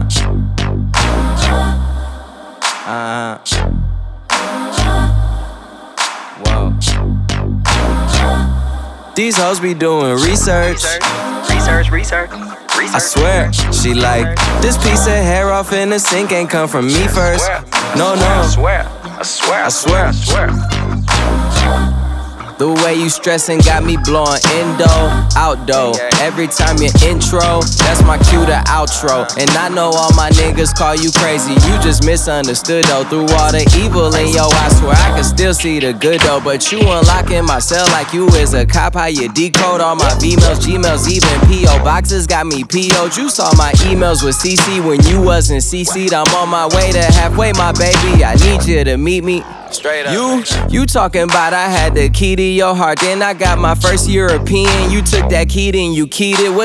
Whoa. These hoes be doing research. I swear, she like, this piece of hair off in the sink ain't come from me first. No, I swear. The way you stressin' got me blowing indo, outdo. Every time you intro, that's my cue to outro. And I know all my niggas call you crazy, you just misunderstood though. Through all the evil in yo, I swear I can still see the good though. But you unlocking my cell like you is a cop. How you decode all my V-mails, Gmails, even P.O. boxes got me P.O.'d. You saw my emails with CC when you wasn't CC'd. I'm on my way to halfway, my baby. I need you to meet me. Straight up. You talking about I had the key to your heart, then I got my first European. You took that key, then you keyed it.